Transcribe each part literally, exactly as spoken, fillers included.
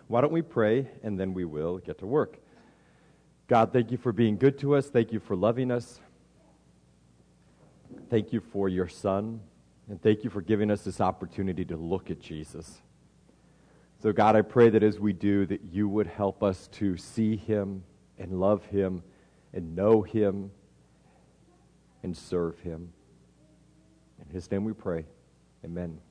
Why don't we pray, and then we will get to work. God, thank you for being good to us. Thank you for loving us. Thank you for your Son, and thank you for giving us this opportunity to look at Jesus. So God, I pray that as we do, that you would help us to see him and love him and know him and serve him. In his name we pray. Amen.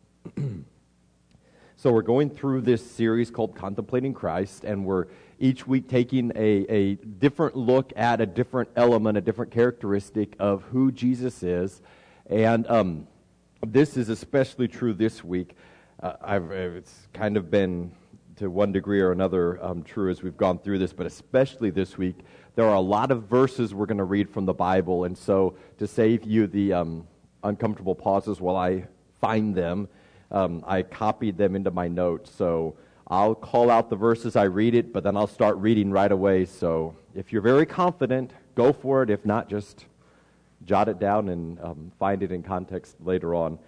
So we're going through this series called Contemplating Christ, and we're each week taking a, a different look at a different element, a different characteristic of who Jesus is. And um, this is especially true this week. Uh, I've, it's kind of been, to one degree or another, um, true as we've gone through this, but especially this week, there are a lot of verses we're going to read from the Bible. And so to save you the um, uncomfortable pauses while I find them, Um, I copied them into my notes, so I'll call out the verses I read it, but then I'll start reading right away. So if you're very confident, go for it. If not, just jot it down and um, find it in context later on.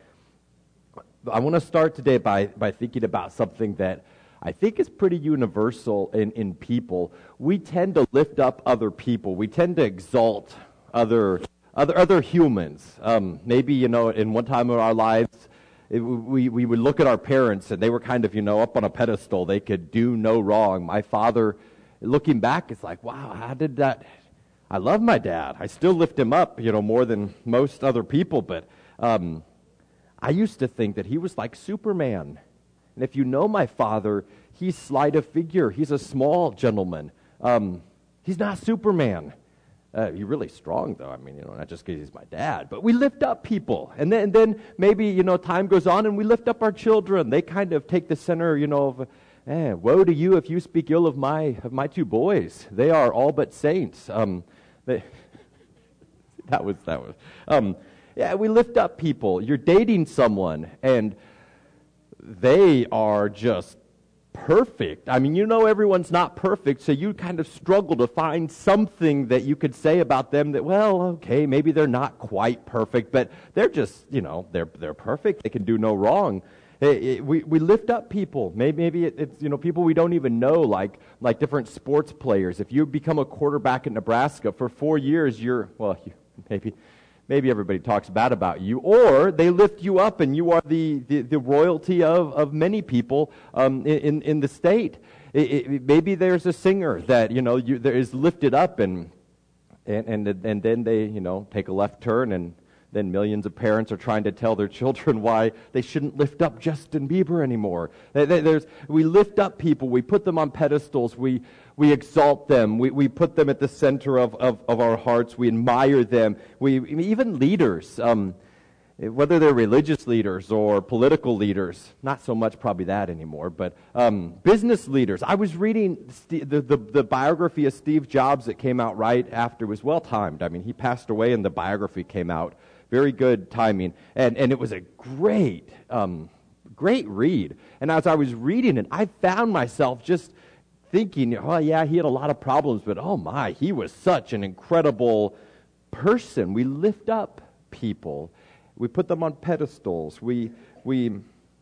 I want to start today by, by thinking about something that I think is pretty universal in, in people. We tend to lift up other people. We tend to exalt other other other humans. Um, maybe, you know, in one time of our lives, It, we, we would look at our parents, and they were kind of, you know, up on a pedestal. They could do no wrong. My father, looking back, it's like, wow, how did that? I love my dad. I still lift him up, you know, more than most other people. But um, I used to think that he was like Superman. And if you know my father, he's slight of figure. He's a small gentleman. Um, he's not Superman. Uh, he's really strong, though. I mean, you know, not just because he's my dad, but we lift up people, and then, and then maybe, you know, time goes on, and we lift up our children. They kind of take the center, you know, of, eh, woe to you if you speak ill of my of my two boys. They are all but saints. Um, they, that was that was. Um, yeah, we lift up people. You're dating someone, and they are just perfect. I mean, you know everyone's not perfect, so you kind of struggle to find something that you could say about them that, well, okay, maybe they're not quite perfect, but they're just, you know, they're they're perfect. They can do no wrong. It, it, we we lift up people. Maybe maybe it, it's, you know, people we don't even know, like like different sports players. If you become a quarterback in Nebraska for four years, you're well, you, maybe. Maybe everybody talks bad about you, or they lift you up and you are the, the, the royalty of, of many people um, in, in the state. It, it, maybe there's a singer that, you know, you, there is lifted up and, and, and, and then they, you know, take a left turn, and then millions of parents are trying to tell their children why they shouldn't lift up Justin Bieber anymore. There's, we lift up people. We put them on pedestals. We we exalt them. We we put them at the center of, of, of our hearts. We admire them. We even leaders, um, whether they're religious leaders or political leaders, not so much probably that anymore, but um, business leaders. I was reading the, the, the biography of Steve Jobs that came out right after. It was well-timed. I mean, he passed away and the biography came out. Very good timing. And, and it was a great, um, great read. And as I was reading it, I found myself just thinking, oh, yeah, he had a lot of problems, but oh my, he was such an incredible person. We lift up people. We put them on pedestals. We we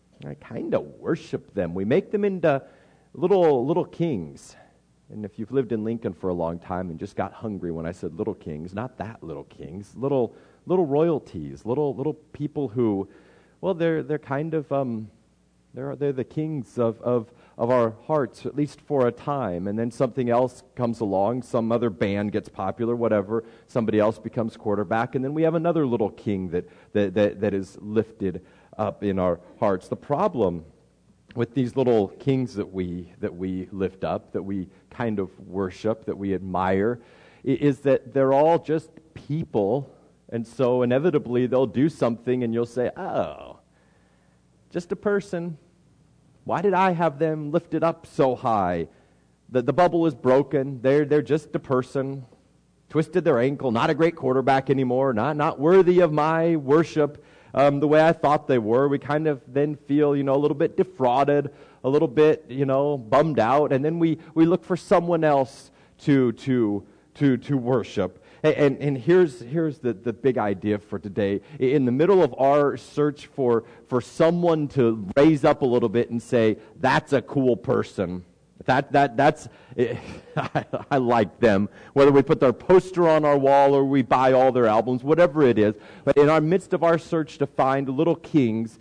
kind of worship them. We make them into little little kings. And if you've lived in Lincoln for a long time and just got hungry when I said little kings, not that little kings, little little royalties, little little people who, well, they're they're kind of um, they're they're the kings of of of our hearts, at least for a time, and then something else comes along, some other band gets popular, whatever, somebody else becomes quarterback, and then we have another little king that that that, that is lifted up in our hearts. The problem with these little kings that we that we lift up, that we kind of worship, that we admire, is that they're all just people, and so inevitably they'll do something and you'll say, oh, just a person. Why did I have them lifted up so high? The, the bubble is broken. They're, they're just a person. Twisted their ankle. Not a great quarterback anymore. Not, not worthy of my worship um, the way I thought they were. We kind of then feel, you know, a little bit defrauded, a little bit, you know, bummed out. And then we, we look for someone else to to to to worship. And, and, and here's here's the, the big idea for today. In the middle of our search for, for someone to raise up a little bit and say, that's a cool person, That that that's I, I like them. Whether we put their poster on our wall or we buy all their albums, whatever it is. But in our midst of our search to find little kings,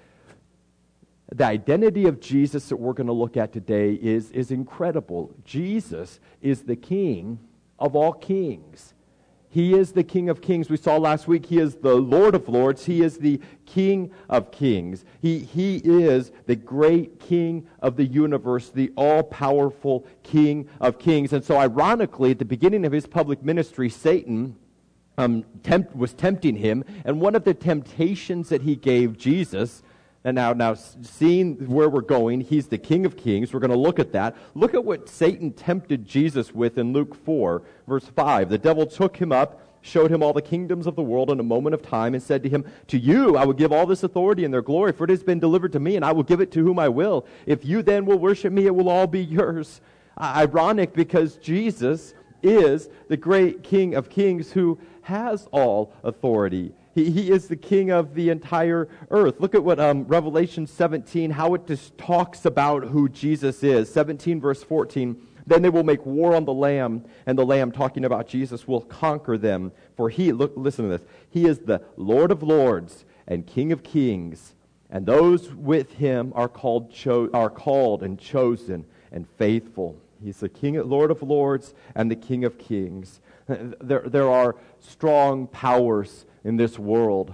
the identity of Jesus that we're going to look at today is is incredible. Jesus is the King of all kings. He is the King of kings. We saw last week he is the Lord of lords. He is the King of kings. He, he is the great King of the universe, the all-powerful King of kings. And so ironically, at the beginning of his public ministry, Satan um, tempt, was tempting him. And one of the temptations that he gave Jesus, and now, now seeing where we're going, he's the King of kings. We're going to look at that. Look at what Satan tempted Jesus with in Luke four, verse five. The devil took him up, showed him all the kingdoms of the world in a moment of time, and said to him, "To you I will give all this authority and their glory, for it has been delivered to me, and I will give it to whom I will. If you then will worship me, it will all be yours." Uh, ironic, because Jesus is the great King of kings who has all authority. He, he is the King of the entire earth. Look at what um, Revelation seventeen, how it just talks about who Jesus is. seventeen verse fourteen, "Then they will make war on the Lamb, and the Lamb," talking about Jesus, "will conquer them. For he," look, listen to this, "he is the Lord of lords and King of kings, and those with him are called, cho- are called and chosen and faithful." He's the King, Lord of lords and the King of kings. There, there are strong powers in this world.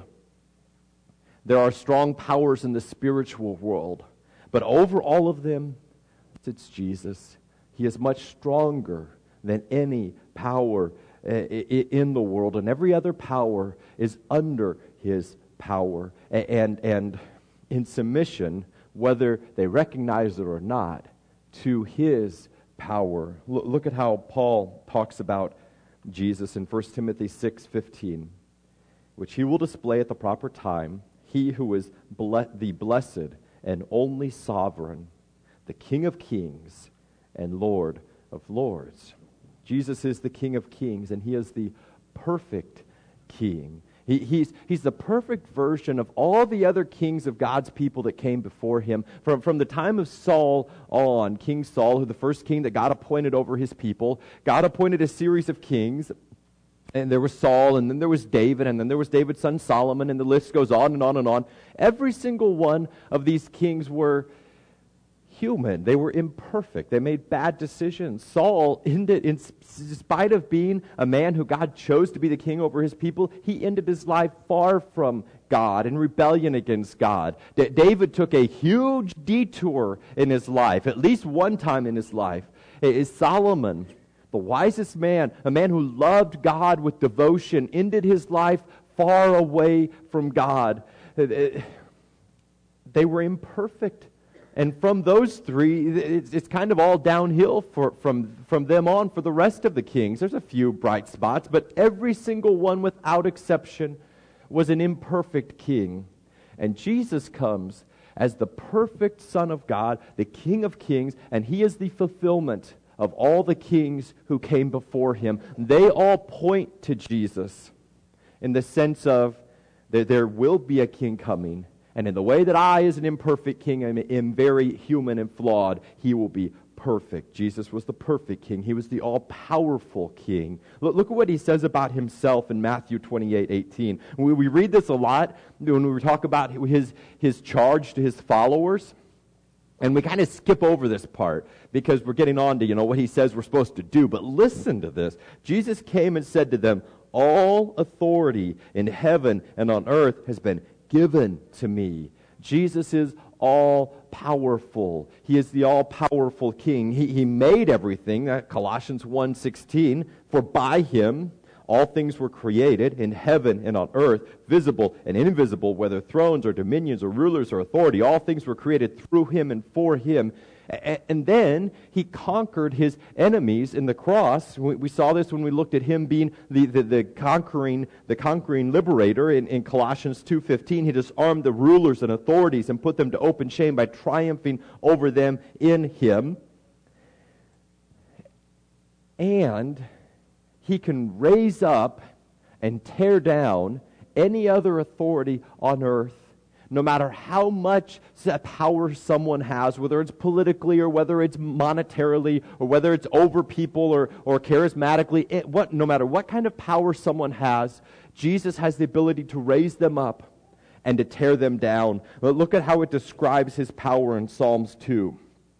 There are strong powers in the spiritual world. But over all of them, it's Jesus. He is much stronger than any power in the world, and every other power is under his power and, and in submission, whether they recognize it or not, to his power. Look at how Paul talks about Jesus in First Timothy six fifteen, "Which he will display at the proper time, he who is ble- the blessed and only sovereign, the King of kings and Lord of lords." Jesus is the King of kings, and he is the perfect King. He, he's, he's the perfect version of all the other kings of God's people that came before him. From, from the time of Saul on, King Saul, who the first king that God appointed over his people, God appointed a series of kings. And there was Saul, and then there was David, and then there was David's son Solomon, and the list goes on and on and on. Every single one of these kings were human. They were imperfect. They made bad decisions. Saul ended, in spite of being a man who God chose to be the king over his people, he ended his life far from God, in rebellion against God. D- David took a huge detour in his life, at least one time in his life. It is Solomon, the wisest man, a man who loved God with devotion, ended his life far away from God. They were imperfect. And from those three, it's, it's kind of all downhill for, from, from them on for the rest of the kings. There's a few bright spots, but every single one without exception was an imperfect king. And Jesus comes as the perfect Son of God, the King of kings, and he is the fulfillment of all the kings who came before him. They all point to Jesus in the sense of that there will be a king coming. And in the way that I, as an imperfect king, am, am very human and flawed, he will be perfect. Jesus was the perfect king. He was the all-powerful king. Look, look at what he says about himself in Matthew twenty-eight eighteen. We, we read this a lot when we talk about his, his charge to his followers. And we kind of skip over this part because we're getting on to, you know, what he says we're supposed to do. But listen to this. Jesus came and said to them, "All authority in heaven and on earth has been given to me." Jesus is all-powerful. He is the all-powerful king. He, he made everything. Uh, Colossians one sixteen, "For by him all things were created in heaven and on earth, visible and invisible, whether thrones or dominions or rulers or authority. All things were created through him and for him." And then he conquered his enemies in the cross. We saw this when we looked at him being the, the, the conquering the conquering liberator in, in Colossians two fifteen. He disarmed the rulers and authorities and put them to open shame by triumphing over them in him. And he can raise up and tear down any other authority on earth No matter how much power someone has, whether it's politically or whether it's monetarily or whether it's over people or, or charismatically, it, what, no matter what kind of power someone has, Jesus has the ability to raise them up and to tear them down. But look at how it describes his power in Psalms two.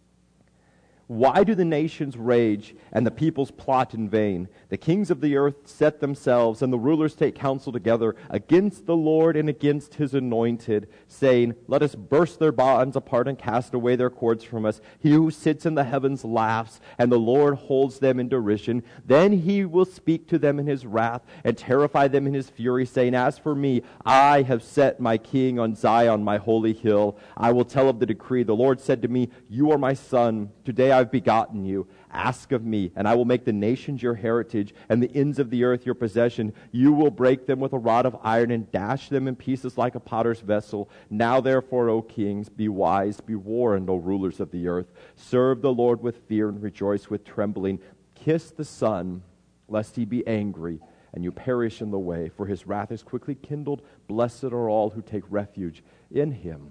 Why do the nations rage and the peoples plot in vain? The kings of the earth set themselves and the rulers take counsel together against the Lord and against his anointed, saying, let us burst their bonds apart and cast away their cords from us. He who sits in the heavens laughs, and the Lord holds them in derision. Then he will speak to them in his wrath and terrify them in his fury, saying, as for me, I have set my king on Zion, my holy hill. I will tell of the decree. The Lord said to me, you are my son. Today I've begotten you. Ask of me, and I will make the nations your heritage, and the ends of the earth your possession. You will break them with a rod of iron, and dash them in pieces like a potter's vessel. Now therefore, O kings, be wise, be warned, O rulers of the earth. Serve the Lord with fear, and rejoice with trembling. Kiss the Son, lest he be angry, and you perish in the way, for his wrath is quickly kindled. Blessed are all who take refuge in him.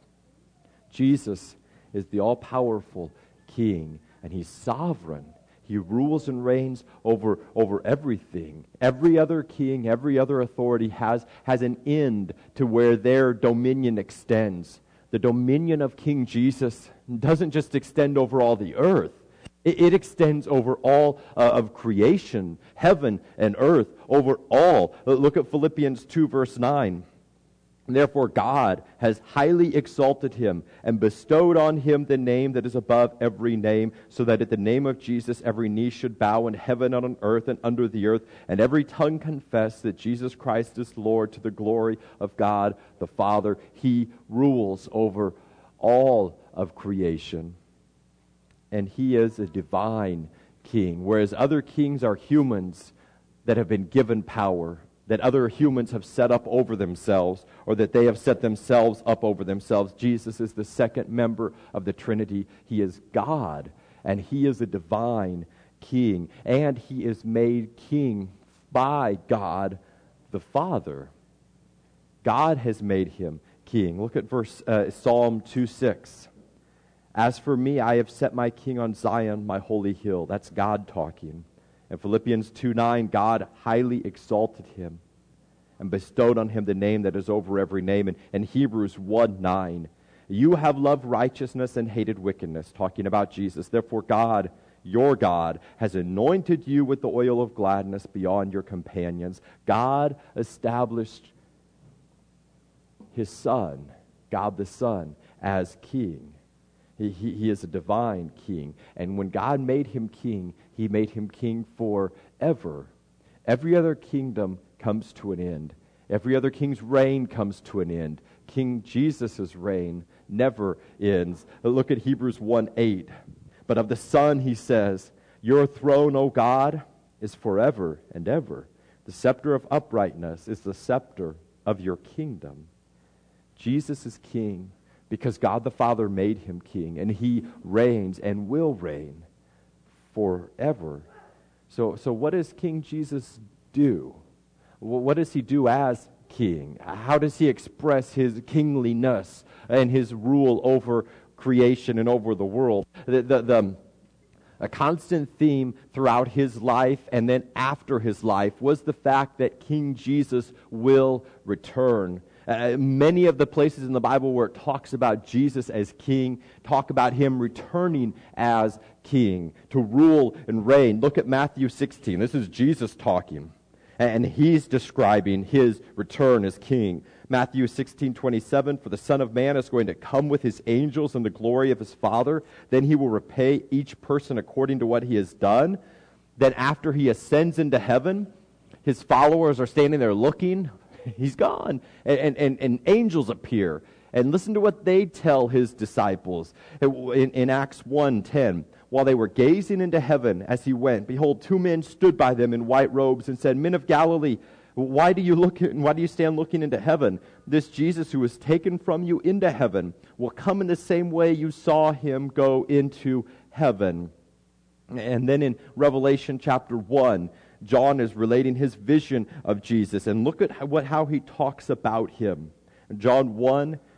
Jesus is the all-powerful King, and he's sovereign. He rules and reigns over, over everything. Every other king, every other authority has, has an end to where their dominion extends. The dominion of King Jesus doesn't just extend over all the earth. It, it extends over all uh, of creation, heaven and earth, over all. Look at Philippians two, verse nine. Therefore God has highly exalted him and bestowed on him the name that is above every name, so that at the name of Jesus every knee should bow in heaven and on earth and under the earth, and every tongue confess that Jesus Christ is Lord, to the glory of God the Father. He rules over all of creation, and he is a divine king, whereas other kings are humans that have been given power, that other humans have set up over themselves, or that they have set themselves up over themselves. Jesus is the second member of the Trinity. He is God, and he is a divine king, and he is made king by God the Father. God has made him king. Look at verse uh, Psalm two six. As for me, I have set my king on Zion, my holy hill. That's God talking. In Philippians two nine, God highly exalted him and bestowed on him the name that is over every name. And in Hebrews one nine, you have loved righteousness and hated wickedness, talking about Jesus. Therefore God, your God, has anointed you with the oil of gladness beyond your companions. God established his Son, God the Son, as king. He, he, he is a divine king. And when God made him king, he made him king forever. Every other kingdom comes to an end. Every other king's reign comes to an end. King Jesus' reign never ends. Look at Hebrews one eight. But of the Son, he says, your throne, O God, is forever and ever. The scepter of uprightness is the scepter of your kingdom. Jesus is king because God the Father made him king, and he reigns and will reign forever. So, so what does King Jesus do? What does he do as king? How does he express his kingliness and his rule over creation and over the world? The, the, the, a constant theme throughout his life and then after his life was the fact that King Jesus will return. Uh, many of the places in the Bible where it talks about Jesus as king talk about him returning as king to rule and reign. Look at Matthew sixteen. This is Jesus talking, and he's describing his return as king. Matthew sixteen twenty-seven, for the Son of Man is going to come with his angels in the glory of his Father. Then he will repay each person according to what he has done. Then after he ascends into heaven, his followers are standing there looking. He's gone. And, and, and angels appear. And listen to what they tell his disciples. In, in Acts one ten, while they were gazing into heaven as he went, behold, two men stood by them in white robes and said, Men of Galilee, why do you look? Why do you stand looking into heaven? This Jesus who was taken from you into heaven will come in the same way you saw him go into heaven. And then in Revelation chapter one, John is relating his vision of Jesus, and look at how, what, how he talks about him. John one,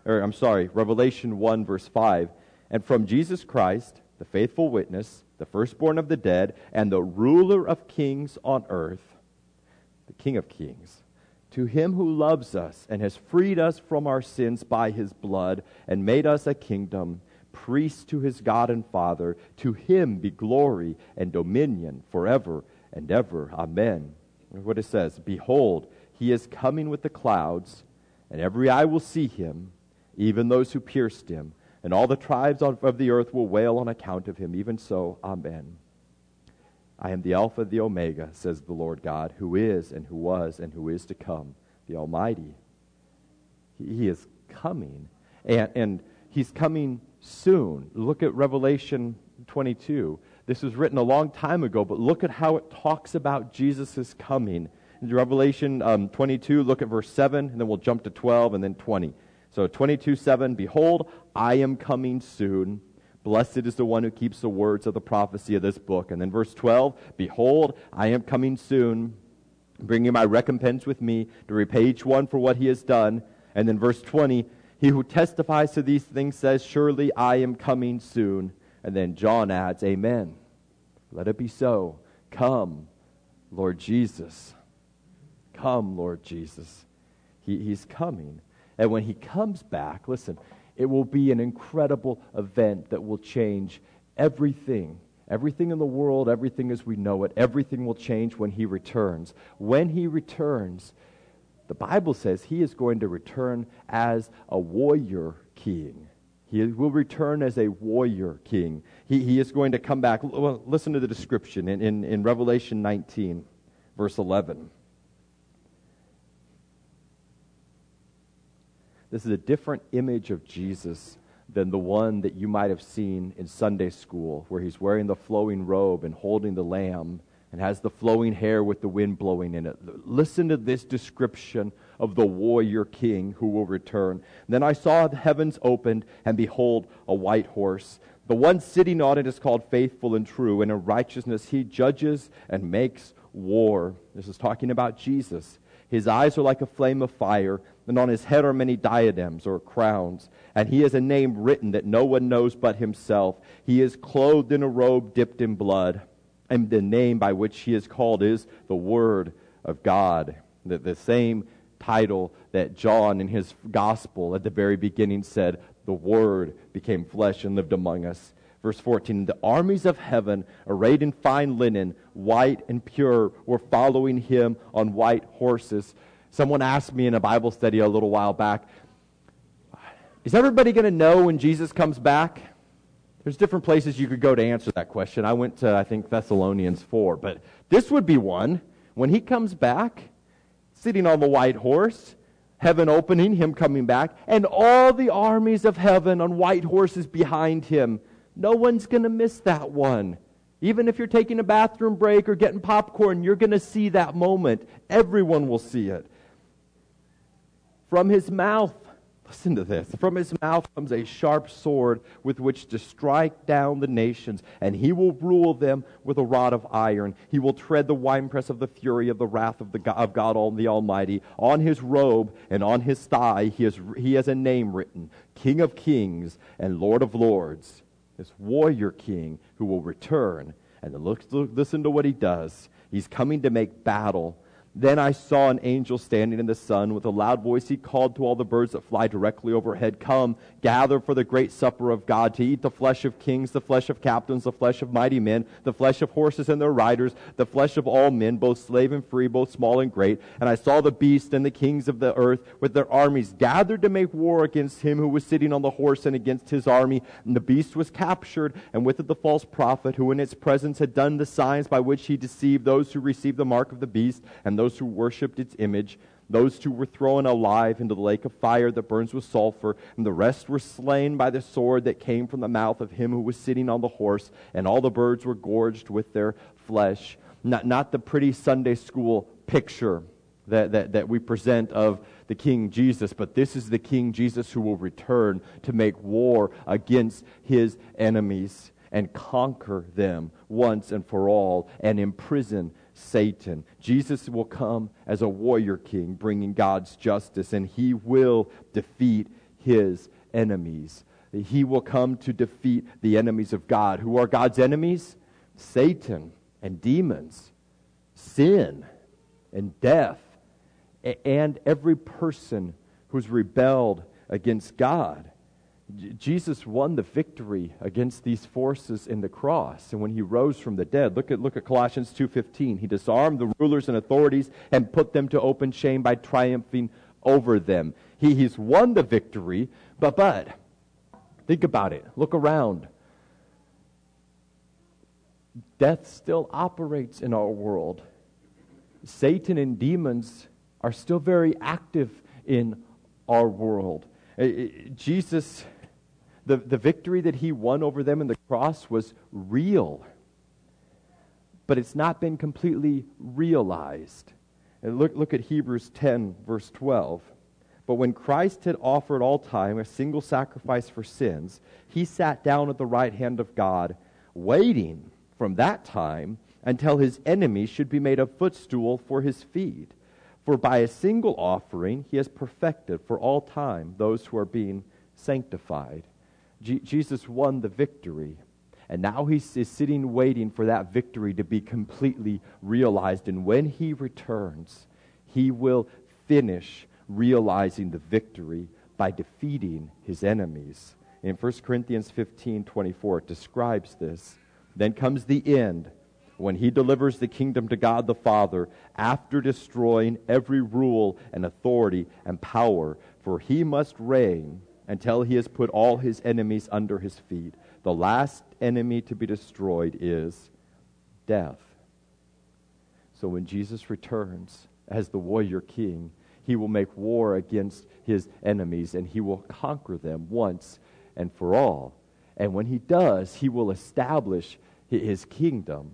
or I'm sorry, Revelation one, verse five. And from Jesus Christ, the faithful witness, the firstborn of the dead, and the ruler of kings on earth, the King of kings, to him who loves us and has freed us from our sins by his blood and made us a kingdom, priests to his God and Father, to him be glory and dominion forever and ever. Amen. What it says, behold, he is coming with the clouds, and every eye will see him, even those who pierced him, and all the tribes of the earth will wail on account of him. Even so, amen. I am the Alpha, the Omega, says the Lord God, who is and who was and who is to come, the Almighty. He, he is coming, and, and he's coming soon. Look at Revelation twenty-two. This was written a long time ago, but look at how it talks about Jesus' coming. In Revelation um, twenty-two, look at verse seven, and then we'll jump to twelve, and then twenty. So twenty-two seven, behold, I am coming soon. Blessed is the one who keeps the words of the prophecy of this book. And then verse twelve, behold, I am coming soon, bringing my recompense with me to repay each one for what he has done. And then verse twenty, he who testifies to these things says, surely I am coming soon. And then John adds, amen. Let it be so. Come, Lord Jesus. Come, Lord Jesus. He, he's coming. And when he comes back, listen, it will be an incredible event that will change everything. Everything in the world, everything as we know it, everything will change when he returns. When he returns, the Bible says he is going to return as a warrior king. He will return as a warrior king. He, he is going to come back. Well, listen to the description in, in, in Revelation nineteen, verse eleven. This is a different image of Jesus than the one that you might have seen in Sunday school, where he's wearing the flowing robe and holding the lamb and has the flowing hair with the wind blowing in it. Listen to this description of the warrior king who will return. Then I saw the heavens opened, and behold, a white horse. The one sitting on it is called Faithful and True, and in righteousness he judges and makes war. This is talking about Jesus. His eyes are like a flame of fire, and on his head are many diadems or crowns. And he has a name written that no one knows but himself. He is clothed in a robe dipped in blood. And the name by which he is called is the Word of God. The, the same title that John in his gospel at the very beginning said, the Word became flesh and lived among us. Verse fourteen, the armies of heaven, arrayed in fine linen, white and pure, were following him on white horses. Someone asked me in a Bible study a little while back, is everybody going to know when Jesus comes back? There's different places you could go to answer that question. I went to, I think, Thessalonians four, but this would be one. When he comes back, sitting on the white horse, heaven opening, him coming back, and all the armies of heaven on white horses behind him. No one's going to miss that one. Even if you're taking a bathroom break or getting popcorn, you're going to see that moment. Everyone will see it. From his mouth, listen to this, from his mouth comes a sharp sword with which to strike down the nations, and he will rule them with a rod of iron. He will tread the winepress of the fury of the wrath of, the God, of God all, the Almighty. On his robe and on his thigh he has, he has a name written, King of Kings and Lord of Lords. This warrior king who will return. And look, look, listen to what he does. He's coming to make battle. Then I saw an angel standing in the sun. With a loud voice he called to all the birds that fly directly overhead, come, gather for the great supper of God, to eat the flesh of kings, the flesh of captains, the flesh of mighty men, the flesh of horses and their riders, the flesh of all men, both slave and free, both small and great. And I saw the beast and the kings of the earth with their armies gathered to make war against him who was sitting on the horse and against his army. And the beast was captured, and with it the false prophet, who in its presence had done the signs by which he deceived those who received the mark of the beast and those who worshipped its image. Those two were thrown alive into the lake of fire that burns with sulfur, and the rest were slain by the sword that came from the mouth of him who was sitting on the horse, and all the birds were gorged with their flesh. Not, not the pretty Sunday school picture that, that, that we present of the King Jesus, but this is the King Jesus who will return to make war against his enemies and conquer them once and for all and imprison Satan. Jesus will come as a warrior king, bringing God's justice, and he will defeat his enemies. He will come to defeat the enemies of God. Who are God's enemies? Satan and demons, sin and death, and every person who's rebelled against God. J- Jesus won the victory against these forces in the cross. And when he rose from the dead, look at look at Colossians two fifteen. He disarmed the rulers and authorities and put them to open shame by triumphing over them. He, he's won the victory, but but think about it. Look around. Death still operates in our world. Satan and demons are still very active in our world. Jesus, the, the victory that he won over them in the cross was real, but it's not been completely realized. And look, look at Hebrews ten, verse twelve. But when Christ had offered all time a single sacrifice for sins, he sat down at the right hand of God, waiting from that time until his enemies should be made a footstool for his feet. For by a single offering he has perfected for all time those who are being sanctified. Je- Jesus won the victory, and now he is sitting waiting for that victory to be completely realized. And when he returns, he will finish realizing the victory by defeating his enemies. In First Corinthians fifteen twenty-four, it describes this. Then comes the end, when he delivers the kingdom to God the Father, after destroying every rule and authority and power. For he must reign until he has put all his enemies under his feet. The last enemy to be destroyed is death. So when Jesus returns as the warrior king, he will make war against his enemies, and he will conquer them once and for all. And when he does, he will establish his kingdom.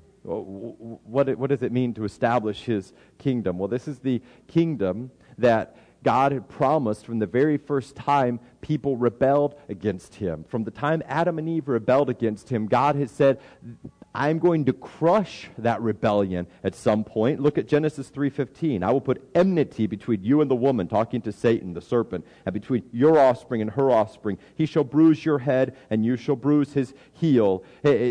What, what does it mean to establish his kingdom? Well, this is the kingdom that God had promised from the very first time people rebelled against him. From the time Adam and Eve rebelled against him, God had said, I'm going to crush that rebellion at some point. Look at Genesis three fifteen. I will put enmity between you and the woman, talking to Satan, the serpent, and between your offspring and her offspring. He shall bruise your head, and you shall bruise his heel.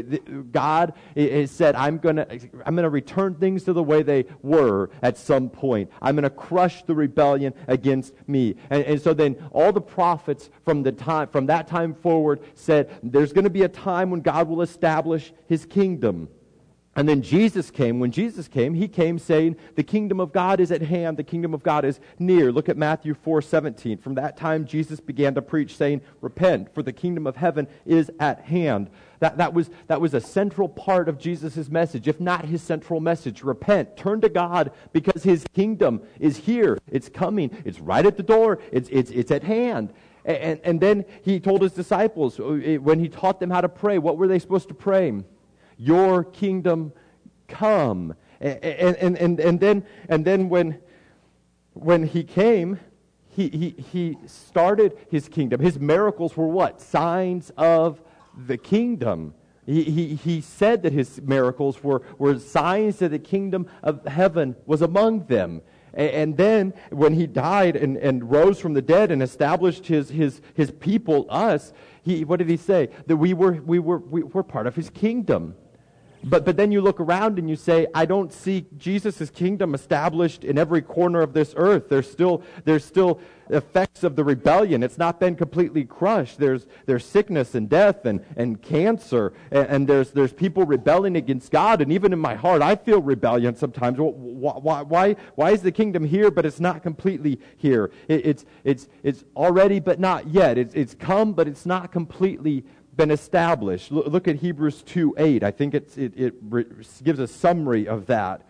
God has said, I'm going to I'm going to return things to the way they were at some point. I'm going to crush the rebellion against me. And, and so then all the prophets from the time from that time forward said, there's going to be a time when God will establish his kingdom. And then Jesus came. When Jesus came, he came saying, the kingdom of God is at hand. The kingdom of God is near. Look at Matthew four seventeen. From that time, Jesus began to preach, saying, repent, for the kingdom of heaven is at hand. That, that, was, that was a central part of Jesus' message, if not his central message. Repent, turn to God, because his kingdom is here. It's coming. It's right at the door. It's, it's, it's at hand. And, and then he told his disciples, when he taught them how to pray, what were they supposed to pray? Your kingdom come. And, and, and, and then and then when when he came, he, he, he started his kingdom. His miracles were what? Signs of the kingdom. He, he, he said that his miracles were, were signs that the kingdom of heaven was among them. And then when he died and, and rose from the dead and established his his his people, us, he what did he say? That we were we were we were part of his kingdom. But but then you look around and you say, I don't see Jesus' kingdom established in every corner of this earth. There's still there's still effects of the rebellion. It's not been completely crushed. There's there's sickness and death and, and cancer, and, and there's there's people rebelling against God. And even in my heart, I feel rebellion sometimes. Why why why is the kingdom here, but it's not completely here? It, it's it's it's already, but not yet. It's it's come, but it's not completely been established. Look at Hebrews two eight. I think it's, it, it re- gives a summary of that.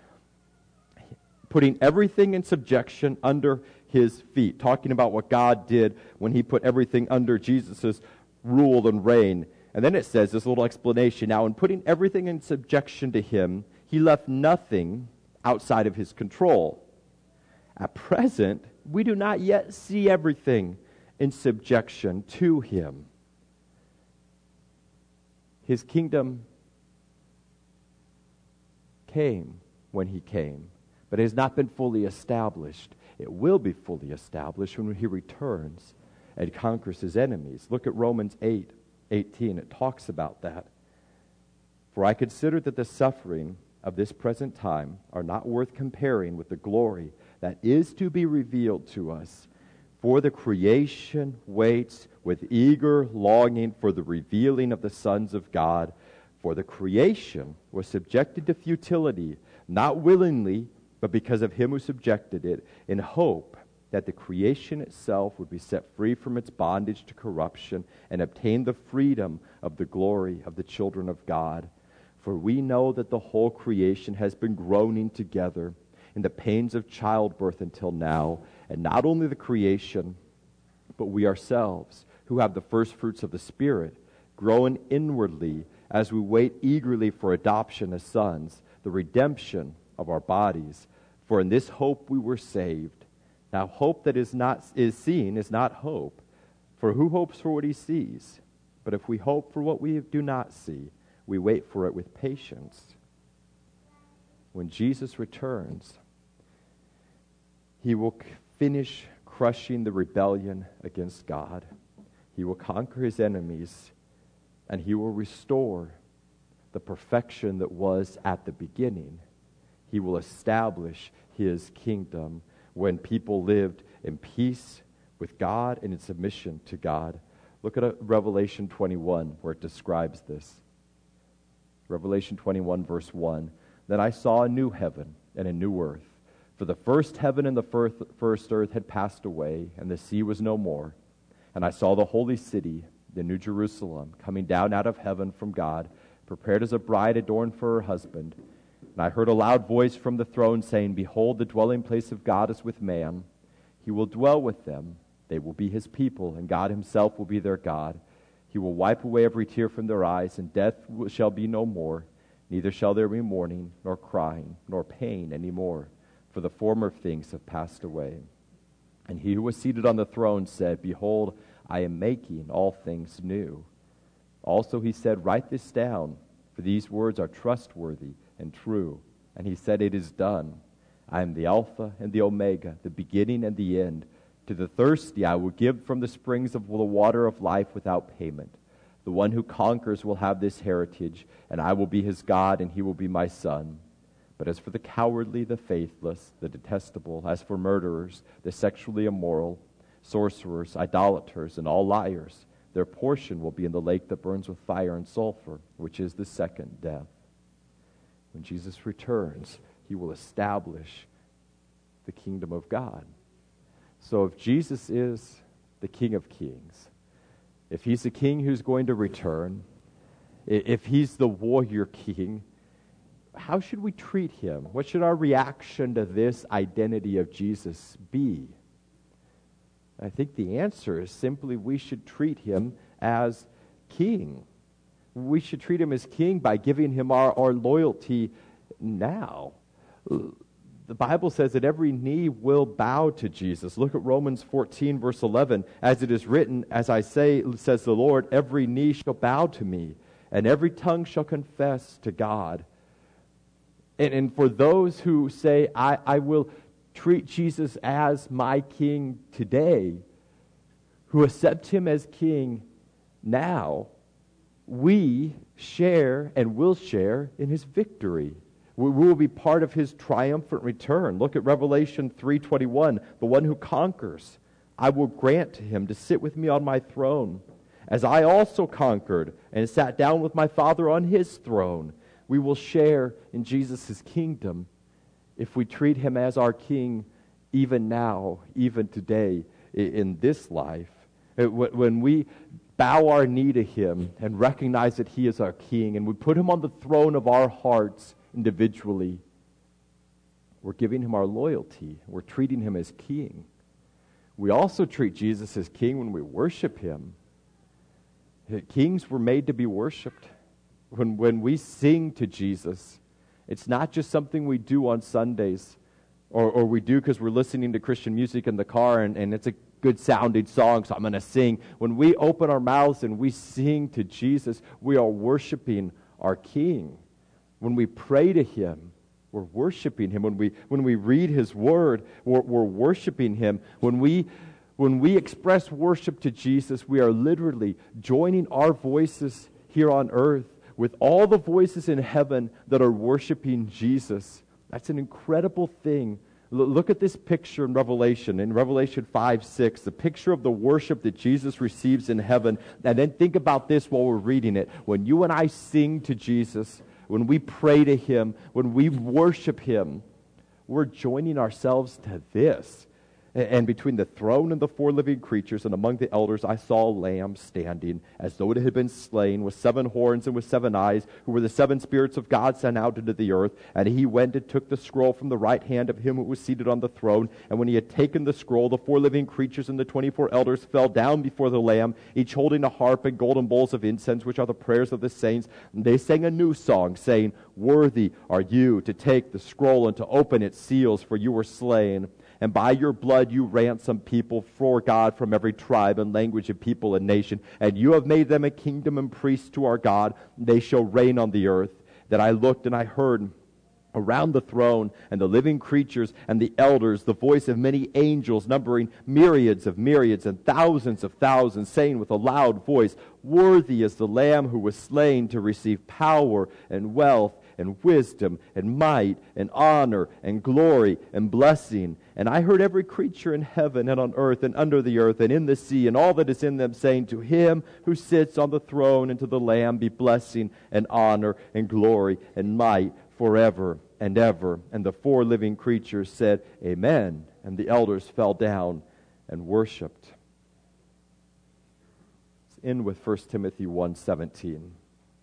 Putting everything in subjection under his feet. Talking about what God did when he put everything under Jesus' rule and reign. And then it says this little explanation. Now, in putting everything in subjection to him, he left nothing outside of his control. At present, we do not yet see everything in subjection to him. His kingdom came when he came, but it has not been fully established. It will be fully established when he returns. and conquers his enemies. Look at Romans eight eighteen. It talks about that. For I consider that the suffering of this present time are not worth comparing with the glory that is to be revealed to us. For the creation waits with eager longing for the revealing of the sons of God. For the creation was subjected to futility, not willingly, but because of him who subjected it, in hope that the creation itself would be set free from its bondage to corruption and obtain the freedom of the glory of the children of God. For we know that the whole creation has been groaning together in the pains of childbirth until now, and not only the creation, but we ourselves, who have the first fruits of the Spirit, groan inwardly as we wait eagerly for adoption as sons, the redemption of our bodies. For in this hope we were saved. Now hope that is not is seen is not hope, for who hopes for what he sees? But if we hope for what we do not see, we wait for it with patience. When Jesus returns, he will finish crushing the rebellion against God. He will conquer his enemies, and he will restore the perfection that was at the beginning. He will establish his kingdom when people lived in peace with God and in submission to God. Look at Revelation twenty-one, where it describes this. Revelation twenty-one, verse one. Then I saw a new heaven and a new earth. For the first heaven and the first earth had passed away, and the sea was no more. And I saw the holy city, the New Jerusalem, coming down out of heaven from God, prepared as a bride adorned for her husband. And I heard a loud voice from the throne saying, Behold, the dwelling place of God is with man. He will dwell with them. They will be his people, and God himself will be their God. He will wipe away every tear from their eyes, and death shall be no more. Neither shall there be mourning, nor crying, nor pain any more, for the former things have passed away. And he who was seated on the throne said, Behold, I am making all things new. Also he said, Write this down, for these words are trustworthy and true. And he said, It is done. I am the Alpha and the Omega, the beginning and the end. To the thirsty I will give from the springs of the water of life without payment. The one who conquers will have this heritage, and I will be his God, and he will be my son. But as for the cowardly, the faithless, the detestable, as for murderers, the sexually immoral, sorcerers, idolaters, and all liars, their portion will be in the lake that burns with fire and sulfur, which is the second death. When Jesus returns, he will establish the kingdom of God. So if Jesus is the King of Kings, if he's the king who's going to return, if he's the warrior king, how should we treat him? What should our reaction to this identity of Jesus be? I think the answer is simply we should treat him as king. We should treat him as king by giving him our, our loyalty now. The Bible says that every knee will bow to Jesus. Look at Romans fourteen, verse eleven. As it is written, as I say, says the Lord, every knee shall bow to me, and every tongue shall confess to God. And, and for those who say, I, I will treat Jesus as my king today, who accept him as king now, we share and will share in his victory. We will be part of his triumphant return. Look at Revelation three twenty-one. The one who conquers, I will grant to him to sit with me on my throne, as I also conquered and sat down with my Father on his throne. We will share in Jesus' kingdom if we treat him as our king even now, even today, in this life. When we bow our knee to him and recognize that he is our king, and we put him on the throne of our hearts individually, we're giving him our loyalty. We're treating him as king. We also treat Jesus as king when we worship him. Kings were made to be worshipped. When, when we sing to Jesus, it's not just something we do on Sundays, or, or we do because we're listening to Christian music in the car and, and it's a good sounding song, so I'm going to sing. When we open our mouths and we sing to Jesus, we are worshiping our King. When we pray to him, we're worshiping him. When we when we read his word, we're, we're worshiping him. When we When we express worship to Jesus, we are literally joining our voices here on earth with all the voices in heaven that are worshiping Jesus. That's an incredible thing. L- look at this picture in Revelation, in Revelation five, six, the picture of the worship that Jesus receives in heaven. And then think about this while we're reading it. When you and I sing to Jesus, when we pray to Him, when we worship Him, we're joining ourselves to this. And between the throne and the four living creatures and among the elders, I saw a lamb standing as though it had been slain, with seven horns and with seven eyes, who were the seven spirits of God sent out into the earth. And he went and took the scroll from the right hand of him who was seated on the throne. And when he had taken the scroll, the four living creatures and the twenty-four elders fell down before the Lamb, each holding a harp and golden bowls of incense, which are the prayers of the saints. And they sang a new song, saying, "Worthy are you to take the scroll and to open its seals, for you were slain. And by your blood you ransomed people for God from every tribe and language and people and nation. And you have made them a kingdom and priests to our God. They shall reign on the earth." Then I looked and I heard around the throne and the living creatures and the elders the voice of many angels, numbering myriads of myriads and thousands of thousands, saying with a loud voice, "Worthy is the Lamb who was slain to receive power and wealth and wisdom and might and honor and glory and blessing." And I heard every creature in heaven and on earth and under the earth and in the sea and all that is in them saying, "To him who sits on the throne and to the Lamb be blessing and honor and glory and might forever and ever." And the four living creatures said, "Amen." And the elders fell down and worshipped. Let's end with First Timothy one seventeen.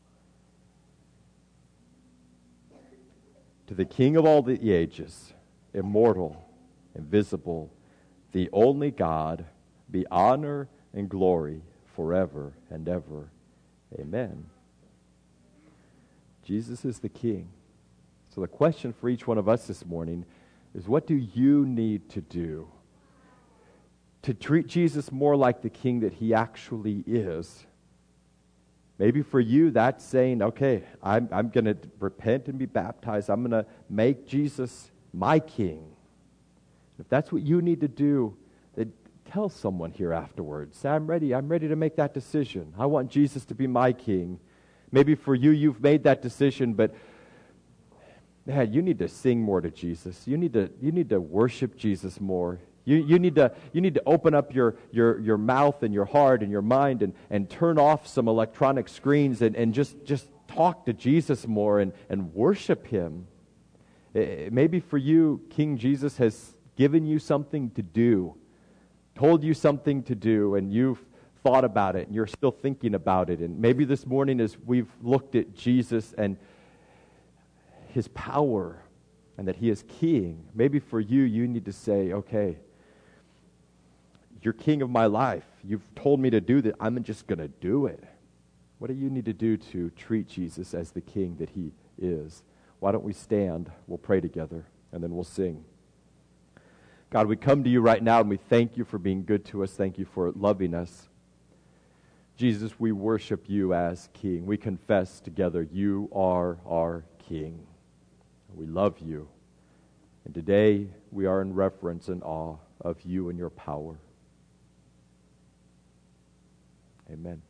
To the King of all the ages, immortal, invisible, the only God, be honor and glory forever and ever. Amen. Jesus is the King. So the question for each one of us this morning is, what do you need to do to treat Jesus more like the King that He actually is? Maybe for you, that's saying, okay, I'm, I'm going to repent and be baptized. I'm going to make Jesus my King. If that's what you need to do, then tell someone here afterwards. Say, I'm ready. I'm ready to make that decision. I want Jesus to be my King. Maybe for you, you've made that decision, but man, you need to sing more to Jesus. You need to, you need to worship Jesus more. You, you need to you need to open up your, your, your mouth and your heart and your mind and, and turn off some electronic screens and, and just, just talk to Jesus more and, and worship Him. It, maybe for you, King Jesus has given you something to do, told you something to do, and you've thought about it and you're still thinking about it. And maybe this morning as we've looked at Jesus and His power and that He is King, maybe for you, you need to say, okay, you're King of my life. You've told me to do that. I'm just going to do it. What do you need to do to treat Jesus as the King that He is? Why don't we stand? We'll pray together, and then we'll sing. God, we come to you right now, and we thank you for being good to us. Thank you for loving us. Jesus, we worship you as King. We confess together you are our King. We love you. And today we are in reverence and awe of you and your power. Amen.